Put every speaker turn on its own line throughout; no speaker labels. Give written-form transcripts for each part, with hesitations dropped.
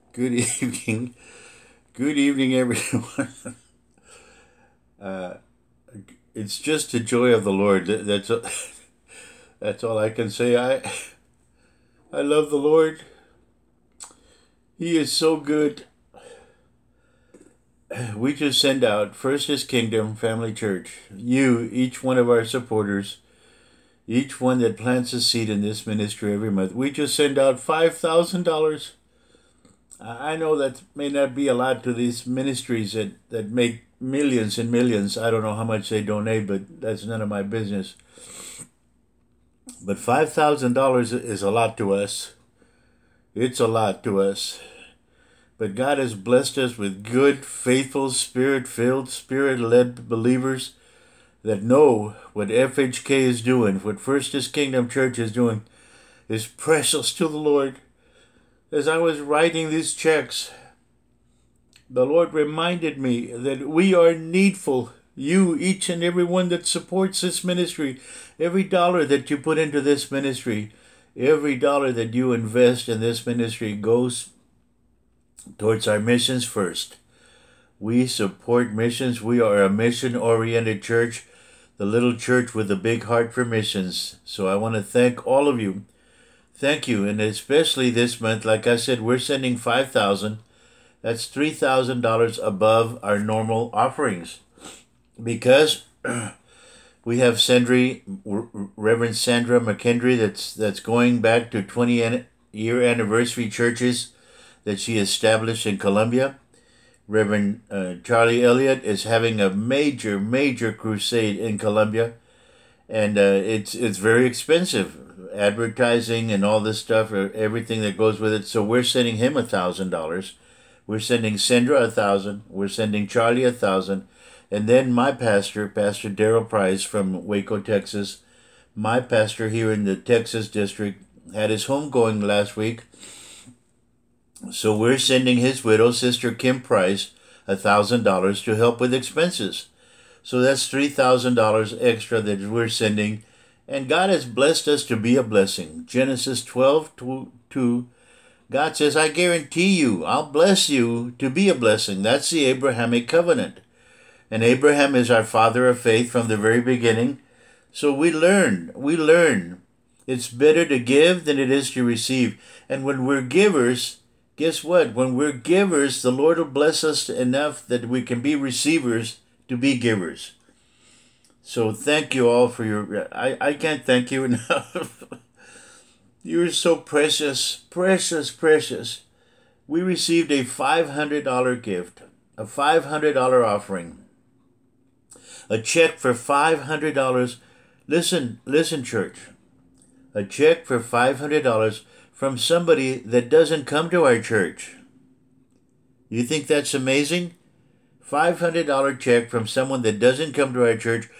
Good evening. Good evening, everyone. Uh, it's just the joy of the Lord. That's all I can say. I love the Lord. He is so good. We just send out First His Kingdom Family Church. You, each one of our supporters, each one that plants a seed in this ministry every month. We just send out $5,000. I know that may not be a lot to these ministries that make millions and millions. I don't know how much they donate, but that's none of my business. But $5,000 is a lot to us. It's a lot to us. But God has blessed us with good, faithful, spirit filled, spirit led believers that know what FHK is doing, what First His Kingdom Church is doing, is precious to the Lord. As I was writing these checks, the Lord reminded me that we are needful. You, each and every one that supports this ministry, every dollar that you put into this ministry, every dollar that you invest in this ministry goes towards our missions first. We support missions. We are a mission oriented church, the little church with a big heart for missions. So I want to thank all of you. Thank you. And especially this month, like I said, we're sending 5,000. That's $3,000 above our normal offerings because we have Reverend Sandra McKendry that's going back to 20-year anniversary churches that she established in Colombia. Reverend Charlie Elliott is having a major crusade in Colombia, and it's very expensive, advertising and all this stuff, everything that goes with it. So we're sending him $1,000. We're sending Sandra 1,000. We're sending Charlie 1,000, and then my pastor, Pastor Daryl Price from Waco, Texas, my pastor here in the Texas district, had his homegoing last week. So we're sending his widow, Sister Kim Price, $1,000 to help with expenses. So that's $3,000 extra that we're sending. And God has blessed us to be a blessing. Genesis 12:2, God says, I guarantee you, I'll bless you to be a blessing. That's the Abrahamic covenant. And Abraham is our father of faith from the very beginning. So we learn. It's better to give than it is to receive. And when we're givers, guess what? When we're givers, the Lord will bless us enough that we can be receivers to be givers. So thank you all for I can't thank you enough. You're so precious, precious, precious. We received a $500 gift, a $500 offering, a check for $500. Listen, church. A check for $500 from somebody that doesn't come to our church. You think that's amazing? $500 check from someone that doesn't come to our church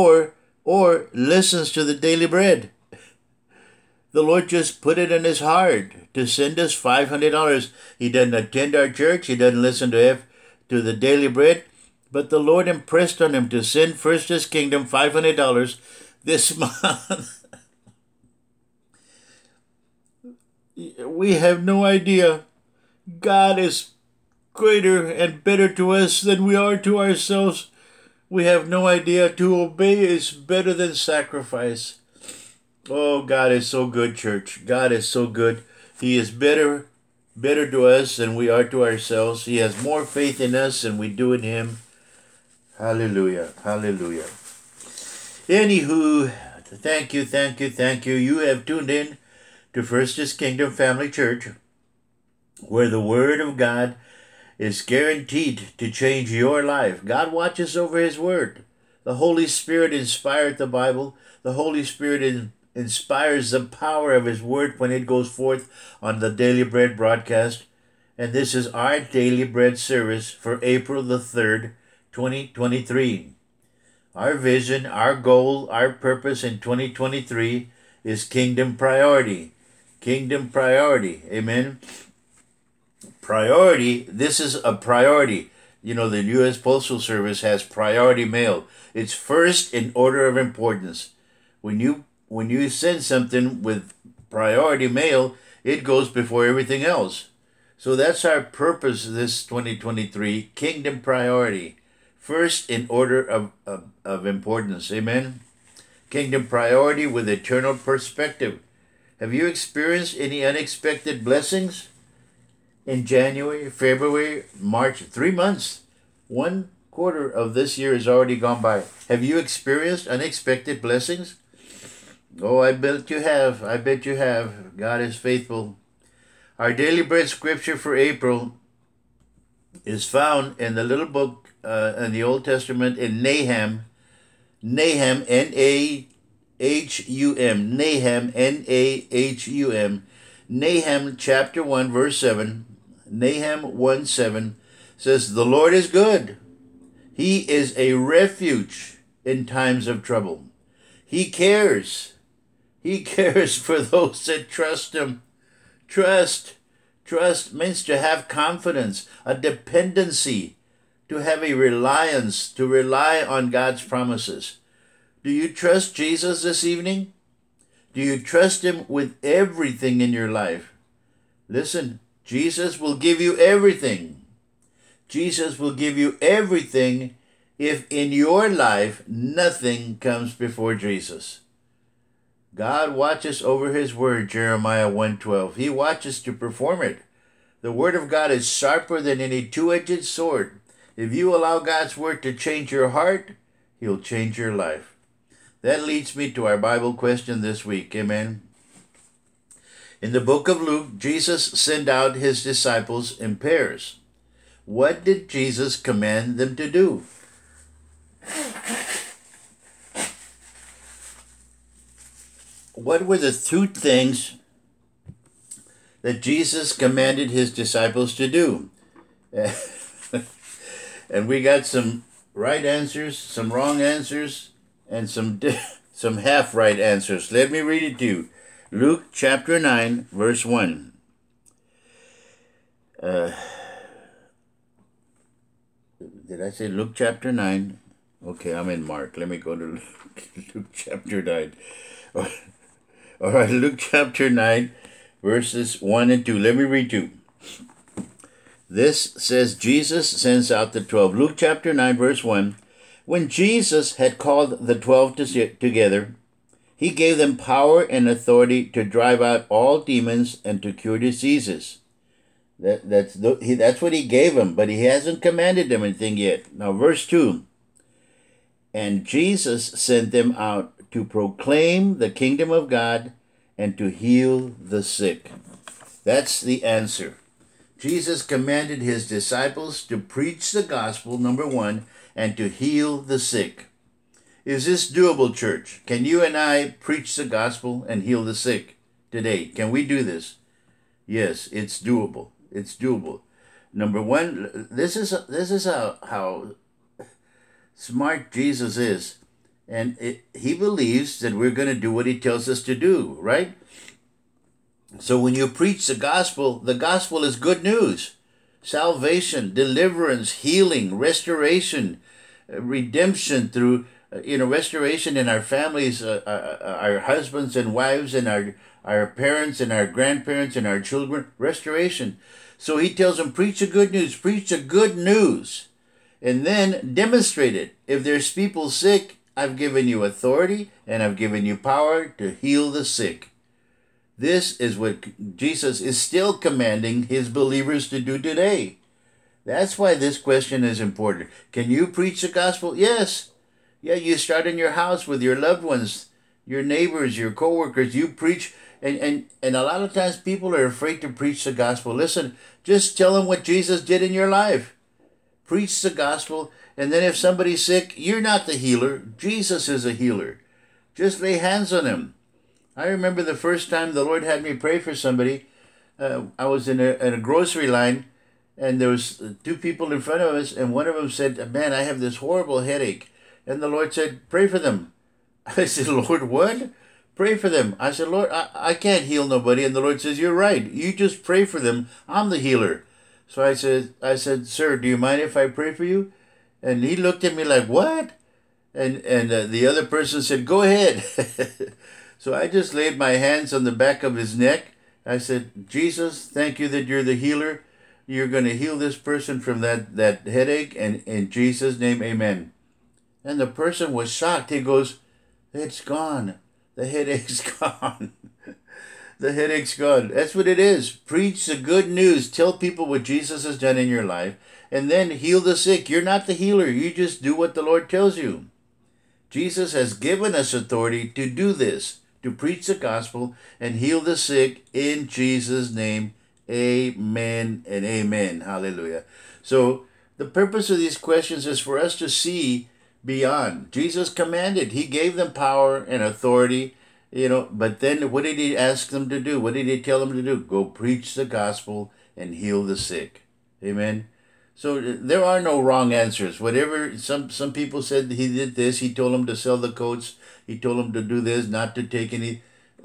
or listens to the Daily Bread. The Lord just put it in his heart to send us $500. He doesn't attend our church. He doesn't listen to the Daily Bread. But the Lord impressed on him to send First His Kingdom $500 this month. We have no idea. God is greater and better to us than we are to ourselves. We have no idea. To obey is better than sacrifice. Oh, God is so good, church. God is so good. He is better to us than we are to ourselves. He has more faith in us than we do in him. Hallelujah. Hallelujah. Anywho, thank you. You have tuned in to First His Kingdom Family Church, where the Word of God is guaranteed to change your life. God watches over his Word. The Holy Spirit inspired the Bible. The Holy Spirit inspires the power of his Word when it goes forth on the Daily Bread broadcast. And this is our Daily Bread service for April the 3rd, 2023. Our vision, our goal, our purpose in 2023 is kingdom priority. Kingdom priority. Amen. Priority, this is a priority. You know, the U.S. Postal Service has priority mail. It's first in order of importance. When you send something with priority mail, it goes before everything else. So that's our purpose this 2023, kingdom priority. First in order of importance. Amen. Kingdom priority with eternal perspective. Have you experienced any unexpected blessings in January, February, March? 3 months. 1/4 of this year has already gone by. Have you experienced unexpected blessings? Oh, I bet you have. I bet you have. God is faithful. Our daily bread scripture for April is found in the little book in the Old Testament in Nahum. Nahum, N-A-H-U-M. Nahum, N-A-H-U-M. Nahum chapter 1, verse 7. Nahum 1:7 says, "The Lord is good. He is a refuge in times of trouble. He cares. He cares for those that trust him." Trust means to have confidence, a dependency, to have a reliance, to rely on God's promises. Do you trust Jesus this evening? Do you trust him with everything in your life? Listen, Jesus will give you everything. Jesus will give you everything if in your life nothing comes before Jesus. God watches over his word, Jeremiah 1:12. He watches to perform it. The word of God is sharper than any two-edged sword. If you allow God's word to change your heart, he'll change your life. That leads me to our Bible question this week. Amen. In the book of Luke, Jesus sent out his disciples in pairs. What did Jesus command them to do? What were the two things that Jesus commanded his disciples to do? And we got some right answers, some wrong answers, and some half right answers. Let me read it to you. Luke chapter 9, verse 1. Did I say Luke chapter 9? Okay, I'm in Mark. Let me go to Luke chapter 9. All right, Luke chapter 9, verses 1 and 2. Let me read you. This says Jesus sends out the 12. Luke chapter 9, verse 1. When Jesus had called the 12 together, he gave them power and authority to drive out all demons and to cure diseases. That's what he gave them, but he hasn't commanded them anything yet. Now, verse 2. And Jesus sent them out to proclaim the kingdom of God and to heal the sick. That's the answer. Jesus commanded his disciples to preach the gospel, number one, and to heal the sick. Is this doable, church? Can you and I preach the gospel and heal the sick today? Can we do this? Yes, it's doable. It's doable. Number one, this is how smart Jesus is. And he believes that we're going to do what he tells us to do, right? So when you preach the gospel is good news. Salvation, deliverance, healing, restoration, redemption through, restoration in our families, our husbands and wives and our parents and our grandparents and our children, restoration. So he tells them, preach the good news, and then demonstrate it. If there's people sick, I've given you authority and I've given you power to heal the sick. This is what Jesus is still commanding his believers to do today. That's why this question is important. Can you preach the gospel? Yes. Yeah, you start in your house with your loved ones, your neighbors, your coworkers. You preach, and a lot of times people are afraid to preach the gospel. Listen, just tell them what Jesus did in your life. Preach the gospel, and then if somebody's sick, you're not the healer. Jesus is a healer. Just lay hands on him. I remember the first time the Lord had me pray for somebody. I was in a grocery line, and there was two people in front of us, and one of them said, "Man, I have this horrible headache." And the Lord said, "Pray for them." I said, "Lord, what? Pray for them." I said, "Lord, I can't heal nobody." And the Lord says, "You're right. You just pray for them. I'm the healer." So I said, "Sir, do you mind if I pray for you?" And he looked at me like, "What?" And the other person said, "Go ahead." So I just laid my hands on the back of his neck. I said, "Jesus, thank you that you're the healer. You're going to heal this person from that headache, and in Jesus' name, amen. And the person was shocked. He goes, it's gone. The headache's gone. The headache's gone. That's what it is. Preach the good news. Tell people what Jesus has done in your life, and then heal the sick. You're not the healer. You just do what the Lord tells you. Jesus has given us authority to do this, to preach the gospel and heal the sick in Jesus' name. Amen and amen. Hallelujah. So the purpose of these questions is for us to see beyond. Jesus commanded. He gave them power and authority, but then what did he ask them to do? What did he tell them to do? Go preach the gospel and heal the sick. Amen. So there are no wrong answers. Whatever some people said, he did this. He told them to sell the coats. He told them to do this, not to take any.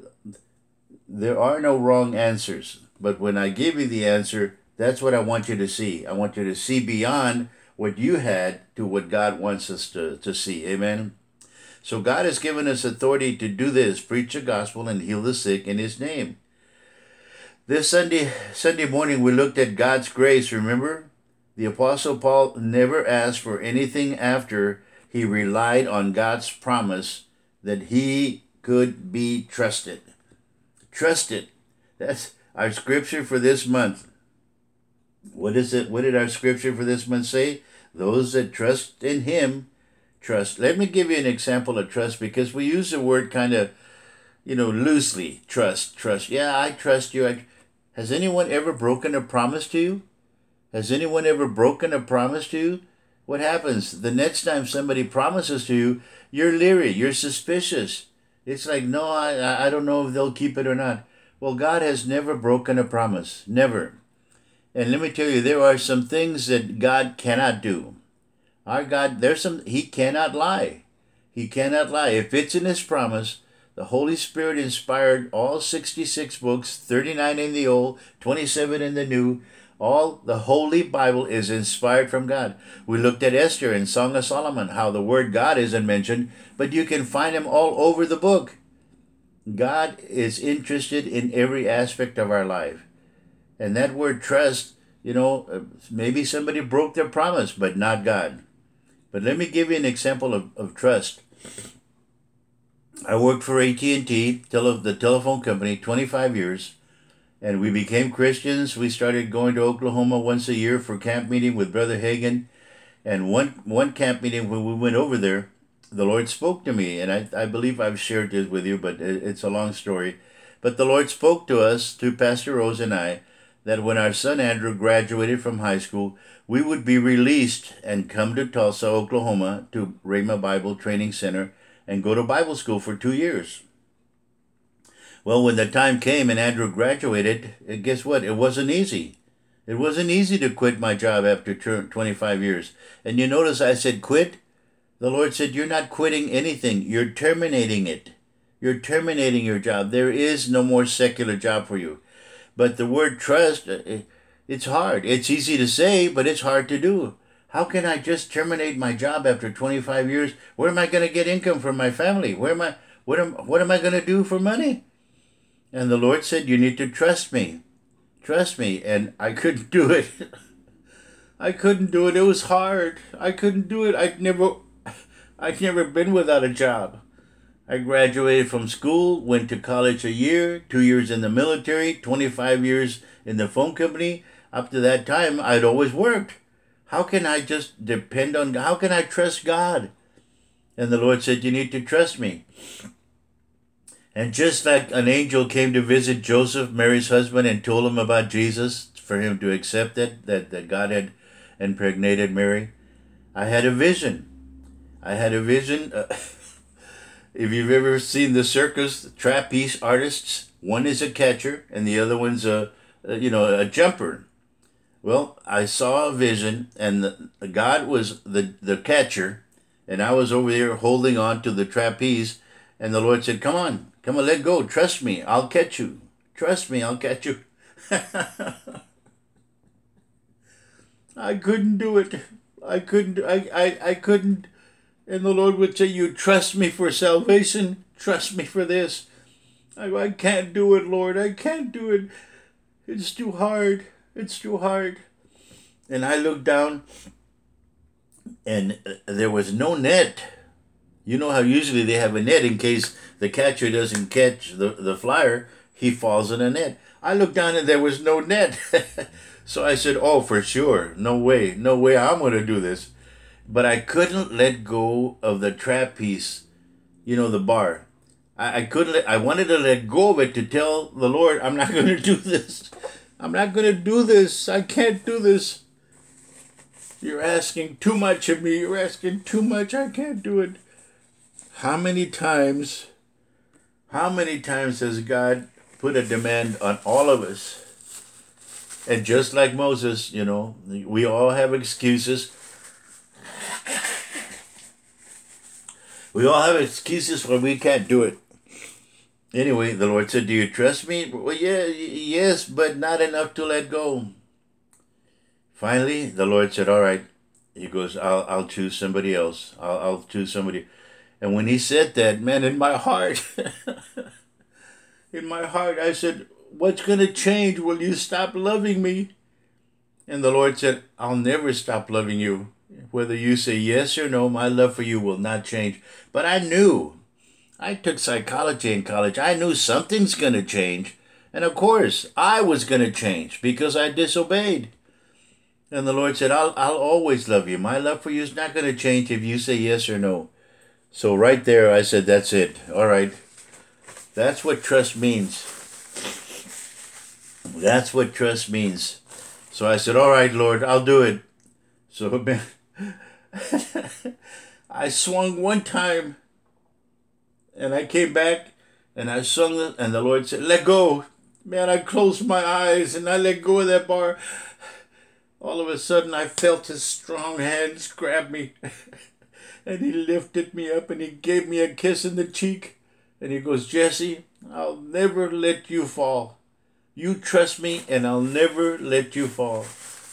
There are no wrong answers. But when I give you the answer, that's what I want you to see. I want you to see beyond what you had to what God wants us to see. Amen. So God has given us authority to do this, preach the gospel and heal the sick in his name. This Sunday morning, we looked at God's grace, remember? The Apostle Paul never asked for anything after he relied on God's promise that he could be trusted. Trusted. That's our scripture for this month. What is it? What did our scripture for this month say? Those that trust in him, trust. Let me give you an example of trust, because we use the word kind of, loosely. Trust. Yeah, I trust you. Has anyone ever broken a promise to you? Has anyone ever broken a promise to you? What happens? The next time somebody promises to you, you're leery, you're suspicious. It's like, no, I don't know if they'll keep it or not. Well, God has never broken a promise. Never. And let me tell you, there are some things that God cannot do. Our God, he cannot lie. He cannot lie. If it's in his promise, the Holy Spirit inspired all 66 books, 39 in the Old, 27 in the New. All the Holy Bible is inspired from God. We looked at Esther and Song of Solomon, how the word God isn't mentioned, but you can find him all over the book. God is interested in every aspect of our life. And that word trust, maybe somebody broke their promise, but not God. But let me give you an example of trust. I worked for AT&T, the telephone company, 25 years. And we became Christians. We started going to Oklahoma once a year for camp meeting with Brother Hagin. And one camp meeting, when we went over there, the Lord spoke to me. And I believe I've shared this with you, but it's a long story. But the Lord spoke to us, to Pastor Rose and I, that when our son Andrew graduated from high school, we would be released and come to Tulsa, Oklahoma, to Rhema Bible Training Center and go to Bible school for 2 years. Well, when the time came and Andrew graduated, guess what? It wasn't easy. It wasn't easy to quit my job after 25 years. And you notice I said quit? The Lord said, you're not quitting anything. You're terminating it. You're terminating your job. There is no more secular job for you. But the word trust, it's hard. It's easy to say, but it's hard to do. How can I just terminate my job after 25 years? Where am I going to get income for my family? What am I going to do for money? And the Lord said, you need to trust me. Trust me. And I couldn't do it. I couldn't do it. It was hard. I couldn't do it. I'd never been without a job. I graduated from school, went to college a year, 2 years in the military, 25 years in the phone company. Up to that time, I'd always worked. How can I just depend on God? How can I trust God? And the Lord said, you need to trust me. And just like an angel came to visit Joseph, Mary's husband, and told him about Jesus for him to accept it, that God had impregnated Mary, I had a vision. If you've ever seen the circus, trapeze artists, one is a catcher and the other one's a jumper. Well, I saw a vision, and God was the catcher, and I was over there holding on to the trapeze, and the Lord said, come on, let go. Trust me, I'll catch you. Trust me, I'll catch you. I couldn't do it. I couldn't. And the Lord would say, you trust me for salvation. Trust me for this. I can't do it, Lord. I can't do it. It's too hard. It's too hard. And I looked down, and there was no net. You know how usually they have a net in case the catcher doesn't catch the flyer, he falls in a net. I looked down and there was no net. So I said, oh, for sure. No way. No way I'm going to do this. But I couldn't let go of the trapeze, the bar. I couldn't I wanted to let go of it to tell the Lord, I'm not going to do this. I'm not going to do this. I can't do this. You're asking too much of me. You're asking too much. I can't do it. How many times has God put a demand on all of us? And just like Moses, we all have excuses. We all have excuses why we can't do it. Anyway, the Lord said, do you trust me? Well, yeah, yes, but not enough to let go. Finally, the Lord said, all right. He goes, I'll choose somebody else. I'll choose somebody. And when he said that, man, in my heart, I said, what's going to change? Will you stop loving me? And the Lord said, I'll never stop loving you. Whether you say yes or no, my love for you will not change. But I knew. I took psychology in college. I knew something's going to change. And of course, I was going to change because I disobeyed. And the Lord said, I'll always love you. My love for you is not going to change if you say yes or no. So right there, I said, that's it. All right. That's what trust means. That's what trust means. So I said, all right, Lord, I'll do it. So, man, I swung one time, and I came back, and I sung it, and the Lord said, let go. Man, I closed my eyes, and I let go of that bar. All of a sudden, I felt his strong hands grab me, and he lifted me up, and he gave me a kiss in the cheek, and he goes, Jesse, I'll never let you fall. You trust me, and I'll never let you fall.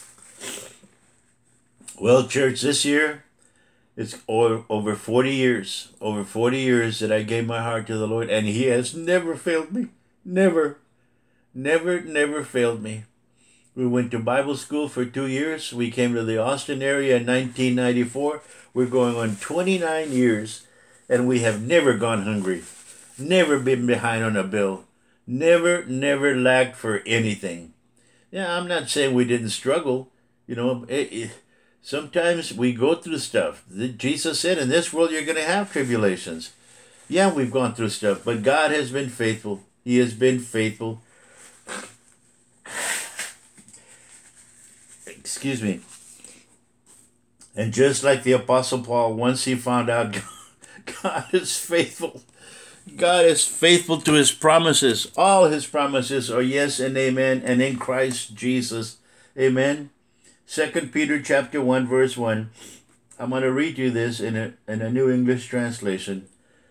Well, church, this year, it's over 40 years. Over 40 years that I gave my heart to the Lord, and he has never failed me. Never. Never failed me. We went to Bible school for 2 years. We came to the Austin area in 1994. We're going on 29 years, and we have never gone hungry. Never been behind on a bill. Never lacked for anything. Yeah, I'm not saying we didn't struggle. Sometimes we go through stuff. Jesus said, in this world you're going to have tribulations. Yeah, we've gone through stuff, but God has been faithful. He has been faithful. Excuse me. And just like the Apostle Paul, once he found out God is faithful. God is faithful to his promises. All his promises are yes and amen, and in Christ Jesus. Amen. 2 Peter chapter 1, verse 1. I'm going to read you this in a New English translation.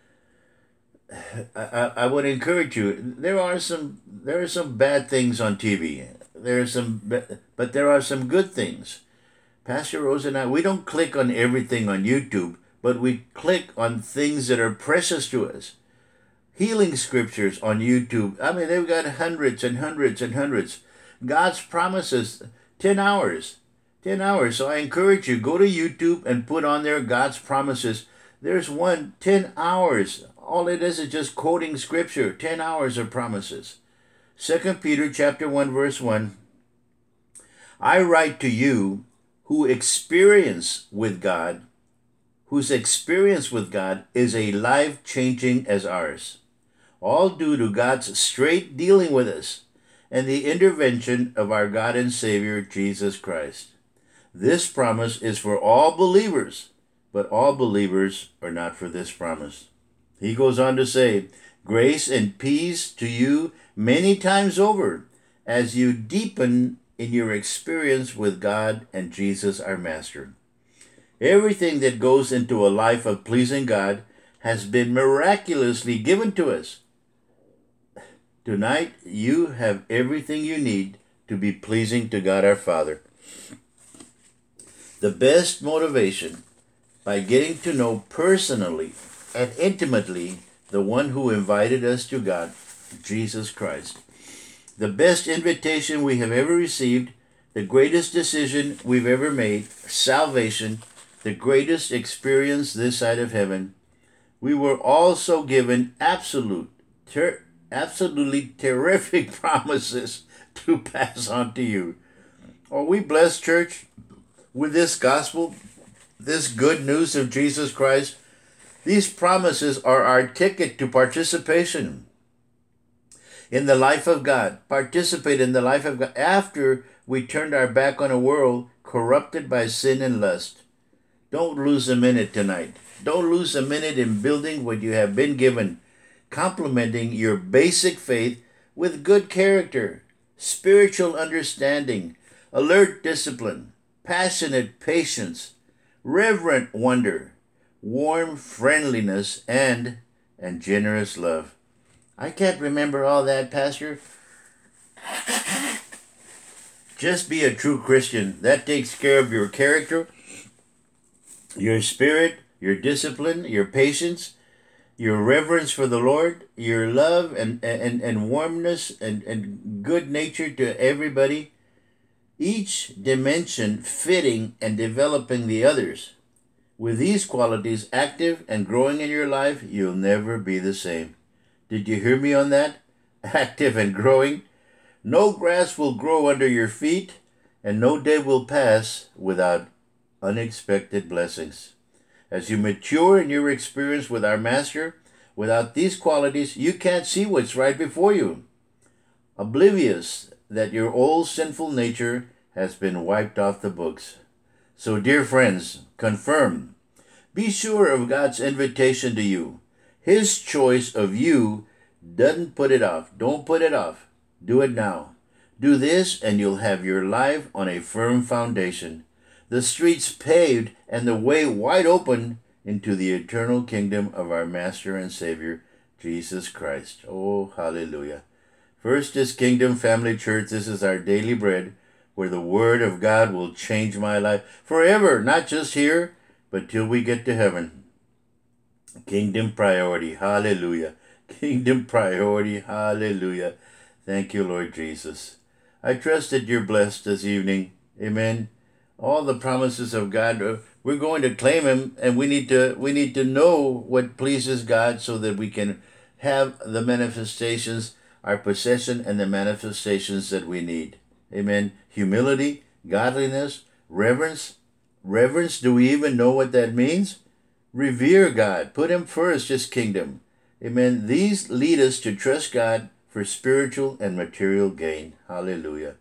I would encourage you. There are some bad things on TV. But there are some good things. Pastor Rose and I, we don't click on everything on YouTube, but we click on things that are precious to us. Healing scriptures on YouTube. I mean, they've got hundreds and hundreds and hundreds. God's promises, 10 hours. 10 hours. So I encourage you, go to YouTube and put on there God's promises. There's 10 hours. All it is just quoting scripture. 10 hours of promises. 2 Peter chapter 1, verse 1. I write to you whose experience with God is a life-changing as ours. All due to God's straight dealing with us and the intervention of our God and Savior, Jesus Christ. This promise is for all believers, but all believers are not for this promise. He goes on to say, grace and peace to you many times over as you deepen in your experience with God and Jesus our Master. Everything that goes into a life of pleasing God has been miraculously given to us. Tonight, you have everything you need to be pleasing to God our Father. The best motivation by getting to know personally and intimately the one who invited us to God, Jesus Christ. The best invitation we have ever received the greatest decision we've ever made, salvation, the greatest experience this side of heaven, we were also given absolutely terrific promises to pass on to you. Are we blessed, church, with this gospel, this good news of Jesus Christ? These promises are our ticket to participation in the life of God. Participate in the life of God after we turned our back on a world corrupted by sin and lust. Don't lose a minute tonight. Don't lose a minute in building what you have been given, complementing your basic faith with good character, spiritual understanding, alert discipline, passionate patience, reverent wonder, warm friendliness, and generous love. I can't remember all that, Pastor. Just be a true Christian. That takes care of your character, your spirit, your discipline, your patience, your reverence for the Lord, your love and warmness and good nature to everybody, each dimension fitting and developing the others. With these qualities active and growing in your life, you'll never be the same. Did you hear me on that? Active and growing. No grass will grow under your feet, and no day will pass without unexpected blessings. As you mature in your experience with our Master, without these qualities, you can't see what's right before you, oblivious that your old sinful nature has been wiped off the books. So, dear friends, confirm. Be sure of God's invitation to you. His choice of you doesn't put it off. Don't put it off. Do it now. Do this and you'll have your life on a firm foundation, the streets paved and the way wide open into the eternal kingdom of our Master and Savior, Jesus Christ. Oh, hallelujah. First is Kingdom Family Church. This is our daily bread, where the Word of God will change my life forever, not just here, but till we get to heaven. Kingdom priority. Hallelujah. Kingdom priority. Hallelujah. Thank you, Lord Jesus. I trust that you're blessed this evening. Amen. All the promises of God, we're going to claim Him, and we need to know what pleases God so that we can have the manifestations, our possession, and the manifestations that we need. Amen. Humility, godliness, reverence. Reverence, do we even know what that means? Revere God. Put Him first, His kingdom. Amen. These lead us to trust God for spiritual and material gain. Hallelujah.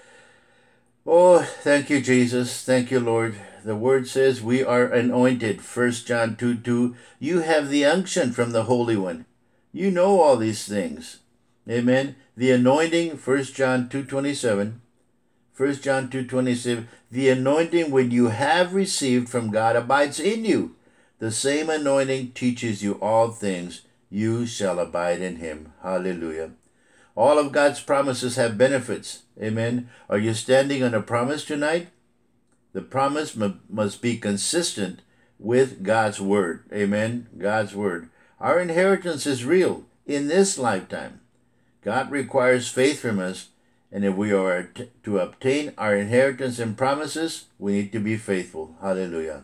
Oh, thank you, Jesus. Thank you, Lord. The Word says we are anointed. 1 John 2:2. You have the unction from the Holy One. You know all these things. Amen. The anointing, 1 John 2:27. 1 John 2:27. The anointing when you have received from God abides in you. The same anointing teaches you all things. You shall abide in Him. Hallelujah. All of God's promises have benefits. Amen. Are you standing on a promise tonight? The promise must be consistent with God's Word. Amen. God's Word. Our inheritance is real in this lifetime. God requires faith from us, and if we are to obtain our inheritance and promises, we need to be faithful. Hallelujah.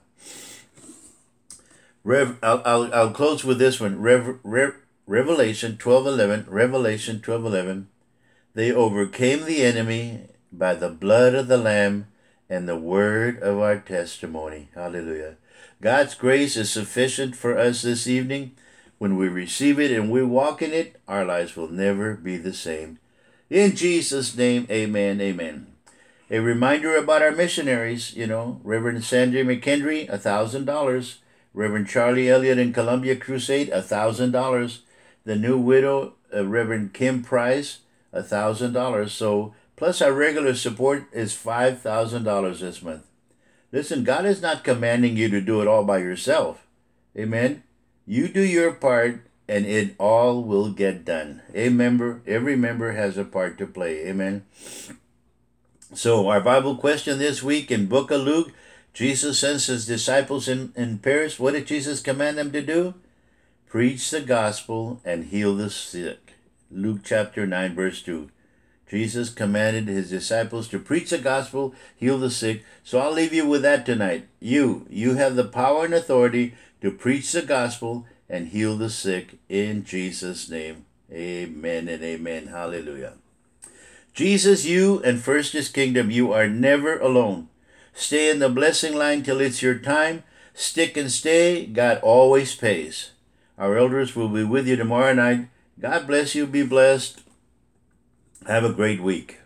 I'll close with this one. Revelation 12:11. Revelation 12:11. They overcame the enemy by the blood of the Lamb and the word of our testimony. Hallelujah. God's grace is sufficient for us this evening. When we receive it and we walk in it, our lives will never be the same. In Jesus' name, amen, amen. A reminder about our missionaries, Reverend Sandy McKendry, $1,000. Reverend Charlie Elliott in Columbia Crusade, $1,000. The new widow, Reverend Kim Price, $1,000. So, plus our regular support is $5,000 this month. Listen, God is not commanding you to do it all by yourself. Amen. You do your part, and it all will get done. Every member has a part to play. Amen. So, our Bible question this week in Book of Luke, Jesus sends His disciples in Paris. What did Jesus command them to do? Preach the gospel and heal the sick. Luke chapter 9, verse 2. Jesus commanded his disciples to preach the gospel, heal the sick. So I'll leave you with that tonight. You have the power and authority to preach the gospel and heal the sick in Jesus' name. Amen and amen. Hallelujah. Jesus, you and first his kingdom, you are never alone. Stay in the blessing line till it's your time. Stick and stay. God always pays. Our elders will be with you tomorrow night. God bless you. Be blessed. Have a great week.